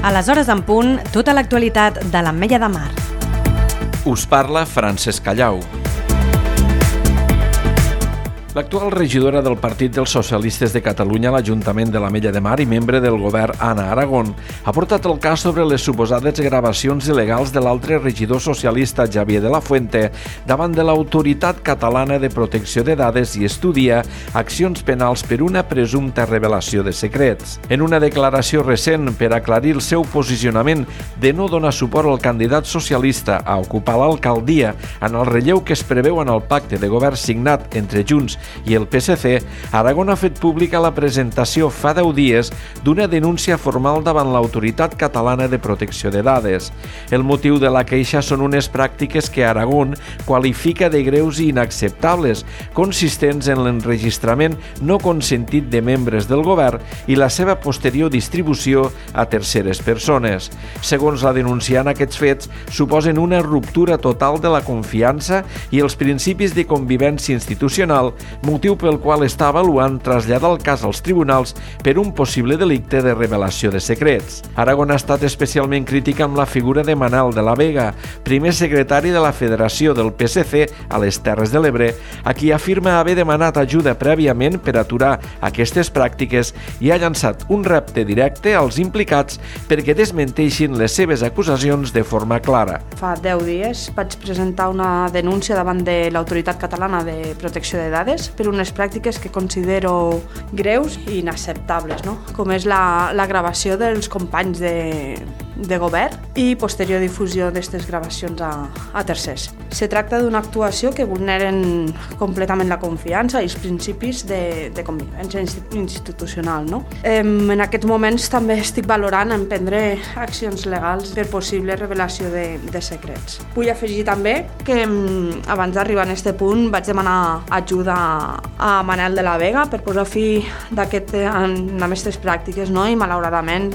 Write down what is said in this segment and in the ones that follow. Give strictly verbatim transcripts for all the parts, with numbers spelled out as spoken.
A les hores en punt, tota l'actualitat de l'Ametlla de Mar. Us parla Francesc Callau. L'actual regidora del Partit dels Socialistes de Catalunya a l'Ajuntament de l'Ametlla de Mar i membre del govern, Anna Aragón, ha portat el cas sobre les suposades gravacions il·legals de l'altre regidor socialista, Xavier de la Fuente, davant de l'Autoritat Catalana de Protecció de Dades i estudia accions penals per una presumpta revelació de secrets. En una declaració recent per aclarir el seu posicionament de no donar suport al candidat socialista a ocupar l'alcaldia en el relleu que es preveu en el pacte de govern signat entre Junts i el P S C, Aragón ha fet pública la presentació fa deu dies d'una denúncia formal davant l'Autoritat Catalana de Protecció de Dades. El motiu de la queixa són unes pràctiques que Aragón qualifica de greus i inacceptables, consistents en l'enregistrament no consentit de membres del govern i la seva posterior distribució a terceres persones. Segons la denunciant, aquests fets suposen una ruptura total de la confiança i els principis de convivència institucional, motiu pel qual està avaluant traslladar el cas als tribunals per un possible delicte de revelació de secrets. Aragón ha estat especialment crític amb la figura de Manel de la Vega, primer secretari de la Federació del P S C a les Terres de l'Ebre, a qui afirma haver demanat ajuda prèviament per aturar aquestes pràctiques i ha llançat un repte directe als implicats perquè desmenteixin les seves acusacions de forma clara. Fa deu dies vaig presentar una denúncia davant de l'Autoritat Catalana de Protecció de Dades per unes pràctiques que considero greus i inacceptables, no? Com és la, la gravació dels companys de, de govern i posterior difusió d'aquestes gravacions a, a tercers. Se tracta d'una actuació que vulneren completament la confiança i els principis de, de convivència institucional, no? En aquests moments també estic valorant emprendre accions legals per possible revelació de, de secrets. Vull afegir també que abans d'arribar a aquest punt vaig demanar ajuda a Manel de la Vega per posar fi d'aquest, en aquestes pràctiques, no? I malauradament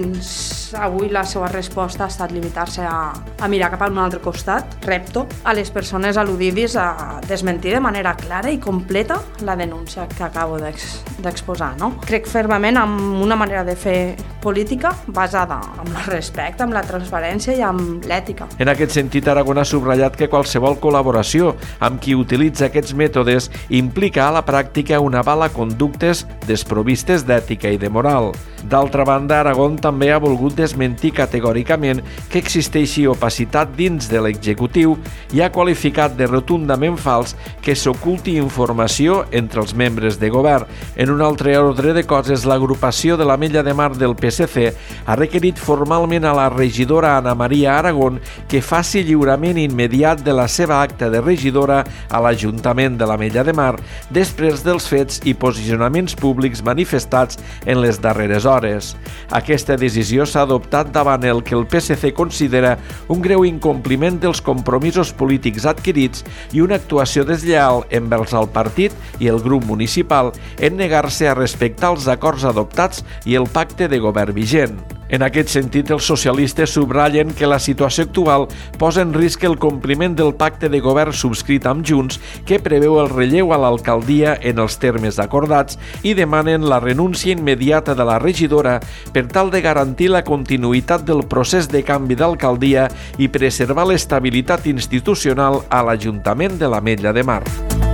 fins avui la seva resposta ha estat limitar-se a, a mirar cap a un altre costat. Repto a les persones al·ludides a desmentir de manera clara i completa la denúncia que acabo d'exposar, no? Crec fermament en una manera de fer política basada en el respecte, amb la transparència i amb l'ètica. En aquest sentit, Aragón ha subratllat que qualsevol col·laboració amb qui utilitza aquests mètodes implica a la pràctica un aval a conductes desprovistes d'ètica i de moral. D'altra banda, Aragón també ha volgut desmentir categòricament que existeixi opacitat dins de l'executiu i ha qualificat de rotundament fals que s'oculti informació entre els membres de govern. En un altre ordre de coses, l'agrupació de l'Ametlla de Mar del P S C ha requerit formalment a la regidora Ana Maria Aragón que faci lliurament immediat de la seva acta de regidora a l'Ajuntament de l'Ametlla de Mar després dels fets i posicionaments públics manifestats en les darreres hores. Aquesta decisió s'ha adoptat davant el que el P S C considera un greu incompliment dels compromisos polítics adquirits i una actuació deslleal envers el partit i el grup municipal en negar-se a respectar els acords adoptats i el pacte de govern vigent. En aquest sentit, els socialistes subratllen que la situació actual posa en risc el compliment del pacte de govern subscrit amb Junts que preveu el relleu a l'alcaldia en els termes acordats i demanen la renúncia immediata de la regidora per tal de garantir la continuïtat del procés de canvi d'alcaldia i preservar l'estabilitat institucional a l'Ajuntament de l'Ametlla de Mar.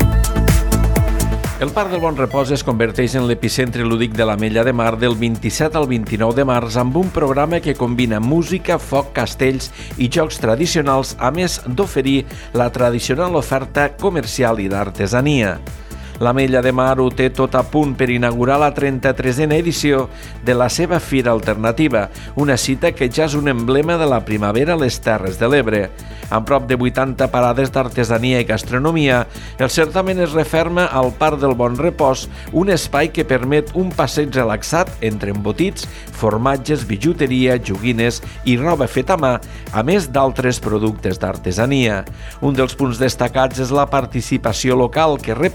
El Parc del Bon Repòs es converteix en l'epicentre lúdic de l'Ametlla de Mar del vint-i-set al vint-i-nou de març amb un programa que combina música, foc, castells i jocs tradicionals, a més d'oferir la tradicional oferta comercial i d'artesania. L'Ametlla de Mar ho té tot a punt per inaugurar la trenta-tresena edició de la seva Fira Alternativa, una cita que ja és un emblema de la primavera a les Terres de l'Ebre. Amb prop de vuitanta parades d'artesania i gastronomia, el certamen es referma al Parc del Bon Repòs, un espai que permet un passeig relaxat entre embotits, formatges, bijuteria, joguines i roba feta a mà, a més d'altres productes d'artesania. Un dels punts destacats és la participació local que representa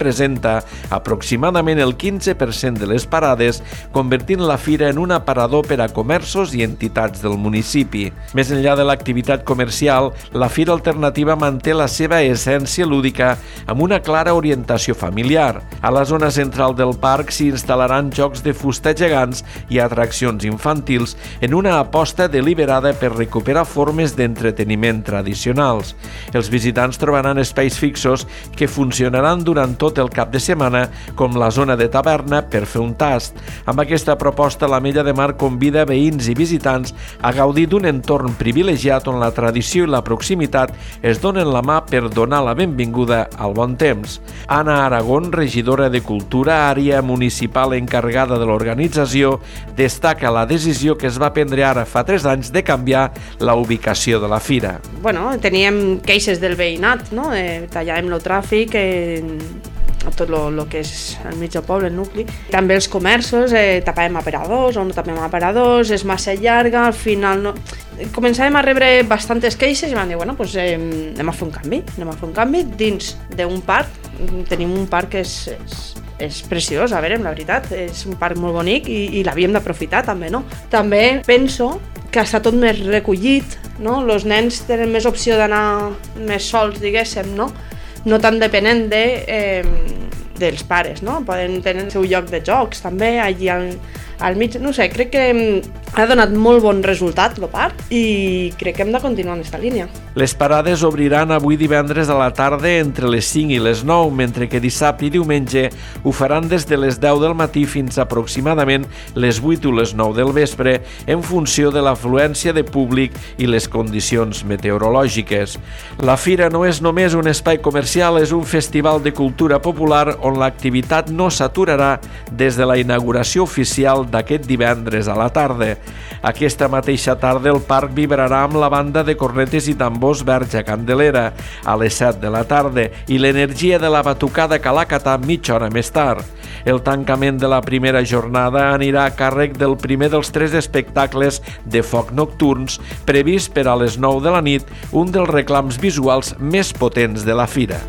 seixanta, aproximadament el quinze per cent de les parades, convertint la fira en un aparador per a comerços i entitats del municipi. Més enllà de l'activitat comercial, la Fira Alternativa manté la seva essència lúdica amb una clara orientació familiar. A la zona central del parc s'hi instal·laran jocs de fusta gegants i atraccions infantils en una aposta deliberada per recuperar formes d'entreteniment tradicionals. Els visitants trobaran espais fixos que funcionaran durant tot el cap de setmana, com la zona de taverna per fer un tast. Amb aquesta proposta, l'Ametlla de Mar convida veïns i visitants a gaudir d'un entorn privilegiat on la tradició i la proximitat es donen la mà per donar la benvinguda al bon temps. Anna Aragón, regidora de Cultura, àrea municipal encarregada de l'organització, destaca la decisió que es va prendre ara fa tres anys de canviar la ubicació de la fira. Bueno, teníem queixes del veïnat, no? Eh, tallàvem el tràfic, eh, tot el que és al mig del poble, el nucli. També els comerços, eh, tapàvem aparadors o no tapem aparadors, és massa llarga, al final no... Començàvem a rebre bastantes queixes i vam dir, bueno, doncs eh, anem a fer un canvi, anem a fer un canvi dins d'un parc. Tenim un parc que és, és, és preciós, a veure, la veritat, és un parc molt bonic i, i l'havíem d'aprofitar també, no? També penso que està tot més recollit, no? Els nens tenen més opció d'anar més sols, diguéssim, no? No tan depenent de, eh, dels pares, no? Poden tenir el seu lloc de jocs també allí al, al mig. No sé, crec que ha donat molt bon resultat el parc i crec que hem de continuar en aquesta línia. Les parades obriran avui divendres a la tarda entre les cinc i les nou, mentre que dissabte i diumenge ho faran des de les deu del matí fins aproximadament les vuit o les nou del vespre, en funció de l'afluència de públic i les condicions meteorològiques. La fira no és només un espai comercial, és un festival de cultura popular on l'activitat no s'aturarà des de la inauguració oficial d'aquest divendres a la tarda. Aquesta mateixa tarda el parc vibrarà amb la banda de cornetes i tambors Verge Candelera a les set de la tarda i l'energia de la batucada Calacatà mitja hora més tard. El tancament de la primera jornada anirà a càrrec del primer dels tres espectacles de foc nocturns previst per a les nou de la nit, un dels reclams visuals més potents de la fira.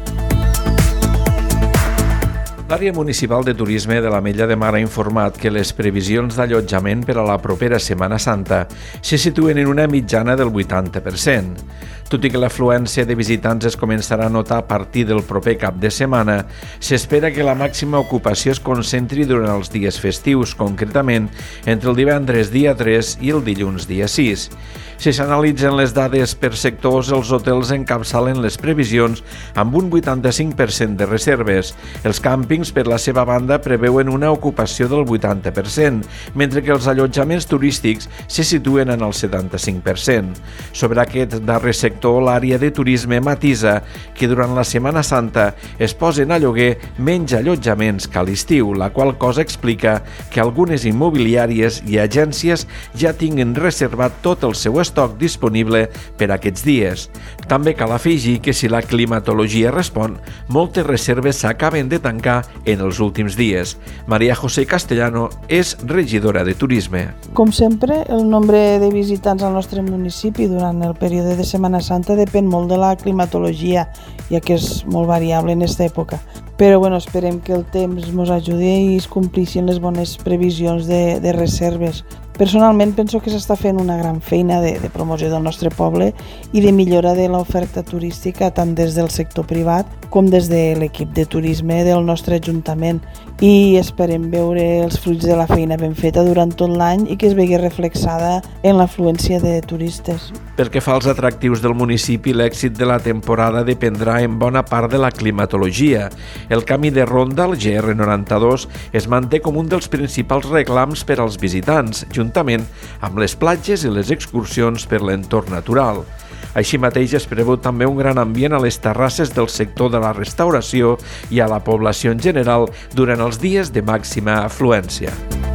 L'àrea municipal de turisme de l'Ametlla de Mar ha informat que les previsions d'allotjament per a la propera Setmana Santa se situen en una mitjana del vuitanta per cent. Tot i que l'afluència de visitants es començarà a notar a partir del proper cap de setmana, s'espera que la màxima ocupació es concentri durant els dies festius, concretament entre el divendres dia tres i el dilluns dia sis. Si s'analitzen les dades per sectors, els hotels encapçalen les previsions amb un vuitanta-cinc per cent de reserves. Els càmpings, per la seva banda, preveuen una ocupació del vuitanta per cent, mentre que els allotjaments turístics se situen en el setanta-cinc per cent. Sobre aquest darrer sector, l'àrea de turisme matisa que durant la Setmana Santa es posen a lloguer menys allotjaments que a l'estiu, la qual cosa explica que algunes immobiliàries i agències ja tinguen reservat tot el seu estoc disponible per aquests dies. També cal afegir que si la climatologia respon, moltes reserves s'acaben de tancar en els últims dies. María José Castellano és regidora de Turisme. Com sempre, el nombre de visitants al nostre municipi durant el període de Setmana Santa depèn molt de la climatologia, ja que és molt variable en aquesta època. Però bueno, esperem que el temps ens ajudi i es complixin les bones previsions de, de reserves. Personalment penso que s'està fent una gran feina de, de promoció del nostre poble i de millora de l'oferta turística tant des del sector privat com des de l'equip de turisme del nostre Ajuntament, i esperem veure els fruits de la feina ben feta durant tot l'any i que es vegi reflexada en l'afluència de turistes. Pel que fa als atractius del municipi, l'èxit de la temporada dependrà en bona part de la climatologia. El camí de ronda, el G R noranta-dos, es manté com un dels principals reclams per als visitants, juntament amb les platges i les excursions per l'entorn natural. Així mateix es preveu també un gran ambient a les terrasses del sector de la restauració i a la població en general durant els dies de màxima afluència.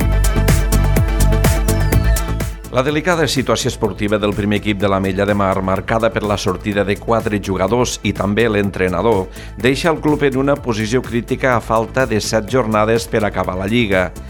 La delicada situació esportiva del primer equip de l'Ametlla de Mar, marcada per la sortida de quatre jugadors i també l'entrenador, deixa el club en una posició crítica a falta de set jornades per acabar la Lliga.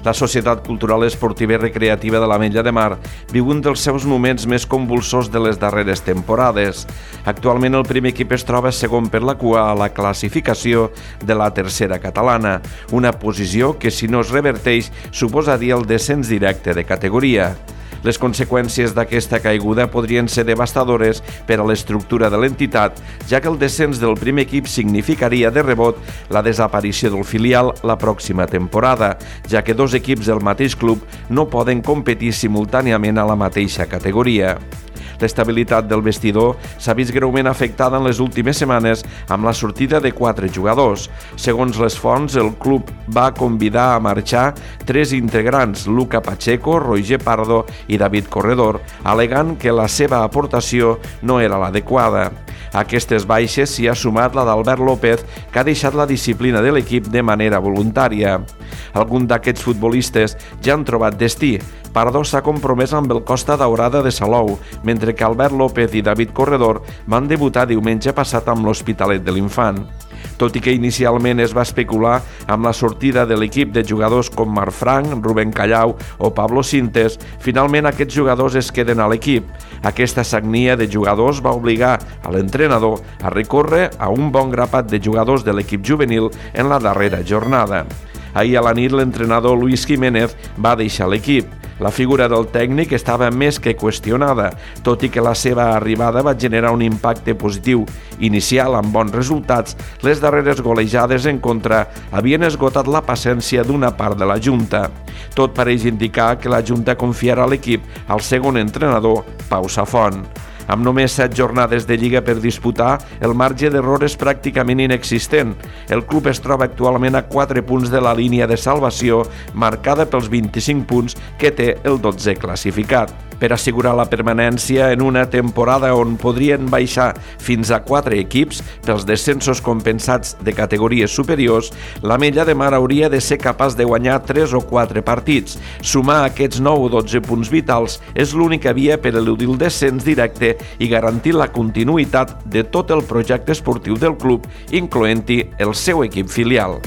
La Societat Cultural Esportiva i Recreativa de l'Ametlla de Mar viu un dels seus moments més convulsors de les darreres temporades. Actualment el primer equip es troba segon per la cua a la classificació de la tercera catalana, una posició que, si no es reverteix, suposaria el descens directe de categoria. Les conseqüències d'aquesta caiguda podrien ser devastadores per a l'estructura de l'entitat, ja que el descens del primer equip significaria de rebot la desaparició del filial la pròxima temporada, ja que dos equips del mateix club no poden competir simultàniament a la mateixa categoria. L'estabilitat del vestidor s'ha vist greument afectada en les últimes setmanes amb la sortida de quatre jugadors. Segons les fonts, el club va convidar a marxar tres integrants, Luca Pacheco, Roger Pardo i David Corredor, al·legant que la seva aportació no era l'adequada. A aquestes baixes s'hi ha sumat la d'Albert López, que ha deixat la disciplina de l'equip de manera voluntària. Alguns d'aquests futbolistes ja han trobat destí. Pardo s'ha compromès amb el Costa Daurada de Salou, mentre que Albert López i David Corredor van debutar diumenge passat amb l'Hospitalet de l'Infant. Tot i que inicialment es va especular amb la sortida de l'equip de jugadors com Marc Frank, Rubén Callau o Pablo Sintes, finalment aquests jugadors es queden a l'equip. Aquesta sagnia de jugadors va obligar a l'entrenador a recórrer a un bon grapat de jugadors de l'equip juvenil en la darrera jornada. Ahir a la nit l'entrenador Luis Jiménez va deixar l'equip. La figura del tècnic estava més que qüestionada, tot i que la seva arribada va generar un impacte positiu inicial amb bons resultats. Les darreres golejades en contra havien esgotat la paciència d'una part de la Junta. Tot pareix indicar que la Junta confiarà a l'equip al segon entrenador, Pau Safont. Amb només set jornades de Lliga per disputar, el marge d'error és pràcticament inexistent. El club es troba actualment a quatre punts de la línia de salvació, marcada pels vint-i-cinc punts que té el dotzè classificat. Per assegurar la permanència en una temporada on podrien baixar fins a quatre equips pels descensos compensats de categories superiors, l'Ametlla de Mar hauria de ser capaç de guanyar tres o quatre partits. Sumar aquests nou o dotze punts vitals és l'única via per eludir el descens directe i garantir la continuïtat de tot el projecte esportiu del club, incloent-hi el seu equip filial.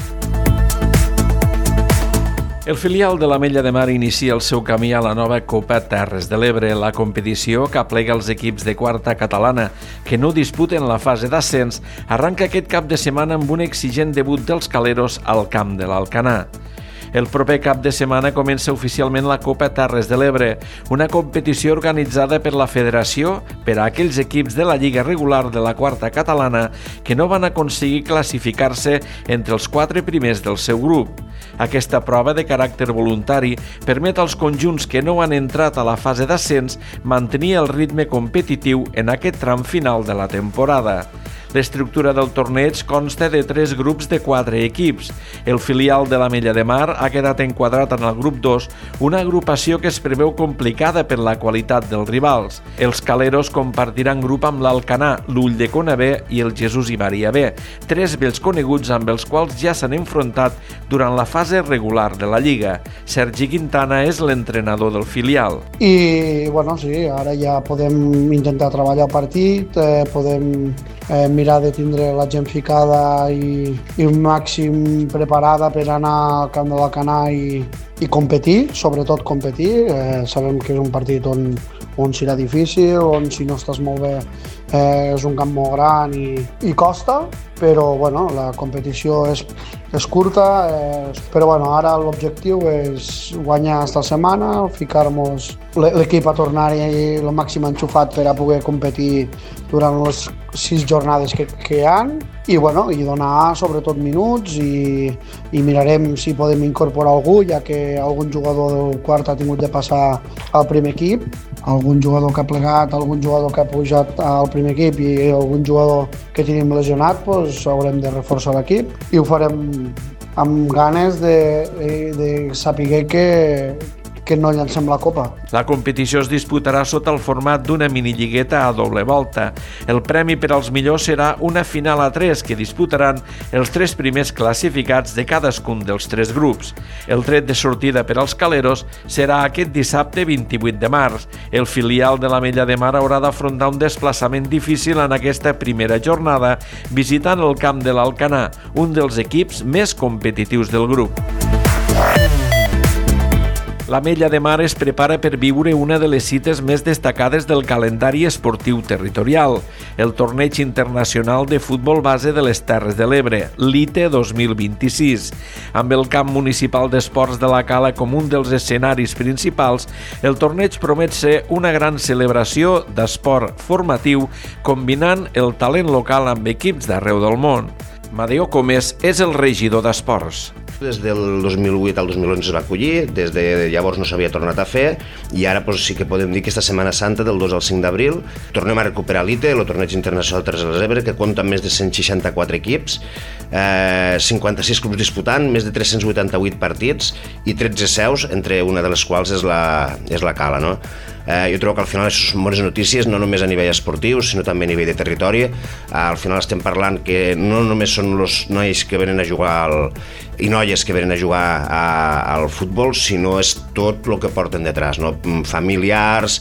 El filial de l'Ametlla de Mar inicia el seu camí a la nova Copa Terres de l'Ebre, la competició que aplega els equips de quarta catalana que no disputen la fase d'ascens, arranca aquest cap de setmana amb un exigent debut dels caleros al camp de l'Alcanar. El proper cap de setmana comença oficialment la Copa Terres de l'Ebre, una competició organitzada per la Federació per a aquells equips de la Lliga regular de la quarta catalana que no van aconseguir classificar-se entre els quatre primers del seu grup. Aquesta prova de caràcter voluntari permet als conjunts que no han entrat a la fase d'ascens mantenir el ritme competitiu en aquest tram final de la temporada. L'estructura del torneig consta de tres grups de quatre equips. El filial de l'Ametlla de Mar ha quedat enquadrat en el grup dos, una agrupació que es preveu complicada per la qualitat dels rivals. Els caleros compartiran grup amb l'Alcanar, l'Ull de Conabé i el Jesús i Maria B, tres vells coneguts amb els quals ja s'han enfrontat durant la fase regular de la Lliga. Sergi Quintana és l'entrenador del filial. I, bueno, sí, ara ja podem intentar treballar el partit, eh, podem eh, mirar de tindre la gent ficada i, i un màxim preparada per anar al camp de l'Alcanar i, i competir, sobretot competir. Eh, sabem que és un partit on, on serà difícil, on si no estàs molt bé eh, és un camp molt gran i, i costa, però bueno, la competició és, és curta, eh, però bueno, ara l'objectiu és guanyar esta setmana, ficar-nos l'equip a tornar-hi el màxim enxufat per a poder competir durant les sis jornades que, que hi ha i, bueno, i donar sobretot minuts i, i mirarem si podem incorporar algú, ja que algun jugador del quart ha tingut de passar al primer equip, algun jugador que ha plegat, algun jugador que ha pujat al primer equip i algun jugador que tenim lesionat, doncs haurem de reforçar l'equip i ho farem amb ganes de, de, de saber que, que no llancem la Copa. La competició es disputarà sota el format d'una minilligueta a doble volta. El premi per als millors serà una final a tres que disputaran els tres primers classificats de cadascun dels tres grups. El tret de sortida per als caleros serà aquest dissabte vint-i-vuit de març. El filial de l'Ametlla de Mar haurà d'afrontar un desplaçament difícil en aquesta primera jornada visitant el camp de l'Alcanar, un dels equips més competitius del grup. L'Ametlla de Mar es prepara per viure una de les cites més destacades del calendari esportiu territorial, el Torneig Internacional de Futbol Base de les Terres de l'Ebre, l'I T E dos mil vint-i-sis. Amb el Camp Municipal d'Esports de la Cala com un dels escenaris principals, el torneig promet ser una gran celebració d'esport formatiu combinant el talent local amb equips d'arreu del món. Madeo Comés és el regidor d'Esports. Des del dos mil vuit al dos mil onze es va acollir, des de llavors no s'havia tornat a fer i ara doncs, sí que podem dir que esta Setmana Santa del dos al cinc d'abril tornem a recuperar l'I T E, el Torneig Internacional de Terres de l'Ebre, que compta amb més de cent seixanta-quatre equips, eh, cinquanta-sis clubs disputant, més de tres-cents vuitanta-vuit partits i tretze seus, entre una de les quals és la, és la Cala. No? Eh, jo trobo que al final això són bones notícies, no només a nivell esportiu, sinó també a nivell de territori. Eh, al final estem parlant que no només són els nois que venen a jugar al, i noies que venen a jugar a, al futbol, sinó és tot el que porten detrás, no? Familiars,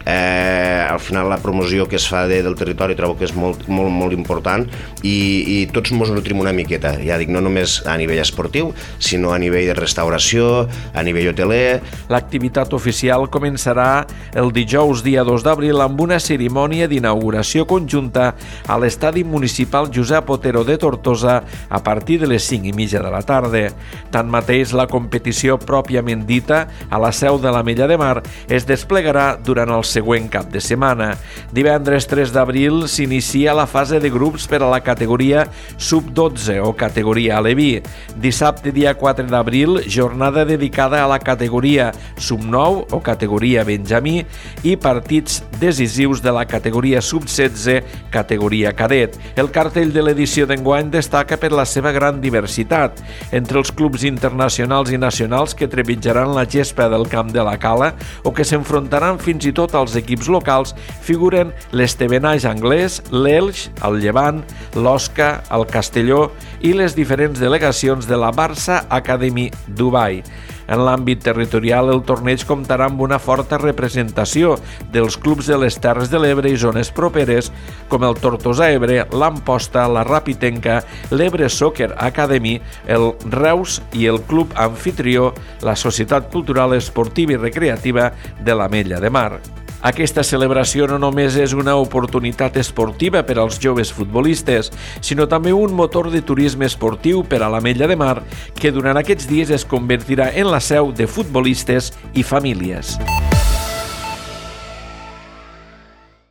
eh, al final la promoció que es fa de, del territori trobo que és molt, molt, molt important i, i tots ens nutrim una miqueta, ja dic, no només a nivell esportiu, sinó a nivell de restauració, a nivell hoteler. L'activitat oficial començarà el dijous dia dos d'abril amb una cerimònia d'inauguració conjunta a l'estadi municipal Josep Otero de Tortosa a partir de les cinc i mitja de la tarda. Tanmateix, la competició pròpiament dita a la seu de l'Ametlla de Mar es desplegarà durant el següent cap de setmana. Divendres tres d'abril s'inicia la fase de grups per a la categoria sub dotze o categoria aleví. Dissabte, dia quatre d'abril, jornada dedicada a la categoria sub nou o categoria benjamí i partits decisius de la categoria sub setze, categoria cadet. El cartell de l'edició d'enguany destaca per la seva gran diversitat. Entre els clubs internacionals i nacionals que trepitjaran la gespa del Camp de la Cala o que s'enfrontaran fins i tot als equips locals figuren l'Estevenage anglès, l'Elx, el Llevant, l'Osca, el Castelló i les diferents delegacions de la Barça Academy Dubai. En l'àmbit territorial, el torneig comptarà amb una forta representació dels clubs de les Terres de l'Ebre i zones properes, com el Tortosa Ebre, l'Amposta, la Rapitenca, l'Ebre Soccer Academy, el Reus i el club amfitrió, la Societat Cultural Esportiva i Recreativa de l'Ametlla de Mar. Aquesta celebració no només és una oportunitat esportiva per als joves futbolistes, sinó també un motor de turisme esportiu per a l'Ametlla de Mar, que durant aquests dies es convertirà en la seu de futbolistes i famílies.